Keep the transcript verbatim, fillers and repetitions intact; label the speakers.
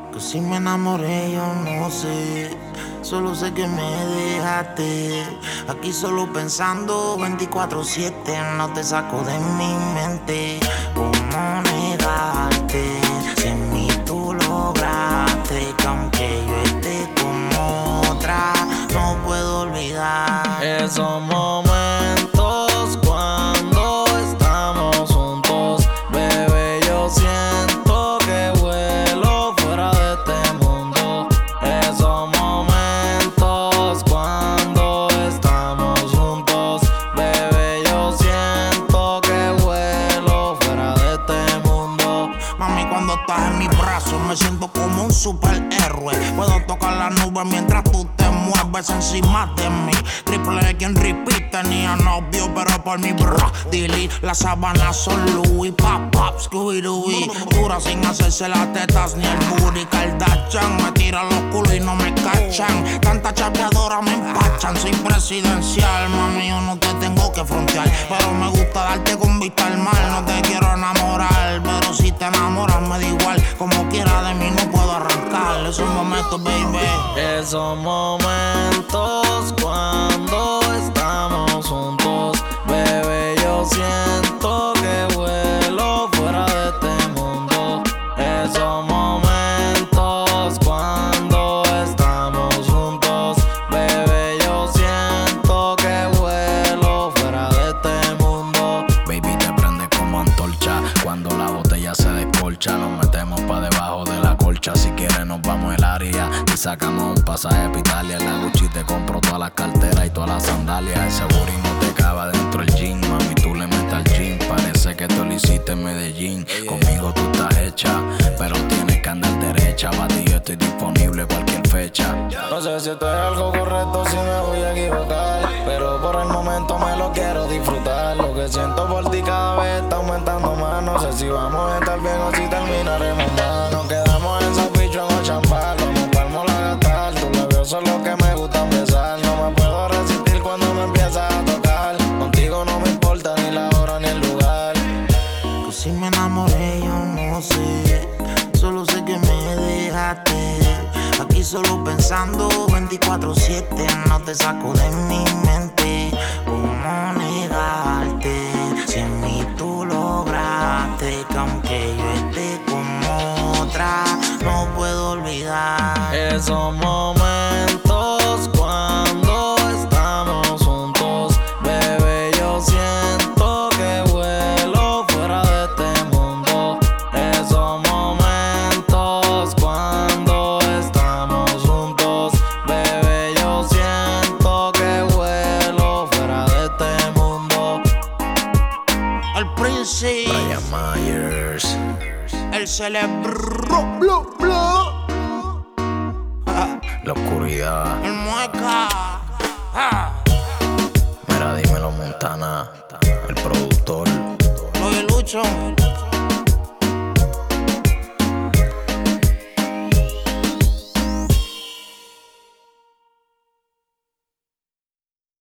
Speaker 1: Que si me enamoré yo no sé, solo sé que me dejaste. Aquí solo pensando veinticuatro siete, no te saco de mi mente. ¿Cómo negarte? Si en mí tú lograste que aunque yo esté con otra, no puedo olvidar
Speaker 2: esos momentos cuando estamos juntos. Bebé, yo siento que vuelo fuera de este mundo. Esos momentos cuando estamos juntos. Bebé, yo siento que vuelo fuera de este mundo.
Speaker 1: Mami, cuando estás en mis brazos me siento como un superhéroe. Puedo tocar la nube mientras tú te mueves encima de mí. Triple X en repeat, tenía novio pero por mi bra. Dilly, las sábanas son Louis, pop pop, Scooby-Doo. Dura sin hacerse las tetas ni el booty. Kardashian me tira los culos y no me cachan. Tanta chapeadora me empachan. Soy presidencial, mami, yo no te tengo que frontear, pero me gusta darte con vista al mar. No te quiero enamorar, pero si te enamoras me da igual. Como quiera de mí no puedo arrancar esos momentos, baby.
Speaker 2: Esos momentos cuando estamos juntos. Bebé, yo siento que vuelo fuera de este mundo. Esos momentos cuando estamos juntos. Bebé, yo siento que vuelo fuera de este mundo.
Speaker 3: Baby, te prende como antorcha cuando la botella se descorcha. Nos metemos pa' debajo de la colcha. Si quieres nos vamos el área y sacamos un pasaje pa' Italia. En la Gucci te compro todas las carteras y todas las sandalias. Ese booty no te cava dentro del jean. Mami, tú le metes al jean. Parece que tú lo hiciste en Medellín. Conmigo tú estás hecha, pero tienes que andar derecha. Pa' ti yo estoy disponible cualquier fecha.
Speaker 2: No sé si esto es algo correcto, si me voy a equivocar, pero por el momento me lo quiero disfrutar. Lo que siento por ti cada vez está aumentando más. No sé si vamos a estar bien o si terminaremos mal. Nos quedamos en Sapicho en champán. Vamos palmo a gastar. Tus labios son los que me gustan besar. No me puedo resistir cuando me empiezas a tocar. Contigo no me importa ni la hora ni el lugar.
Speaker 1: Que si me enamoré yo no sé, solo sé que me dejaste. Aquí solo pensando veinticuatro siete, no te saco de mi mente. ¿Cómo negarte? Si en mí tú lograste que aunque yo esté con otra, no puedo olvidar
Speaker 2: Esos momentos cuando estamos juntos. Bebé, yo siento que vuelo fuera de este mundo. Esos momentos cuando estamos juntos. Bebé, yo siento que vuelo fuera de este mundo.
Speaker 1: el príncipe,
Speaker 3: Brian Myers.
Speaker 1: el cerebro, blu, blu.
Speaker 3: La oscuridad.
Speaker 1: El mueca. Ah.
Speaker 3: Mira, dímelo, Montana, el productor.
Speaker 1: Oye, Lucho.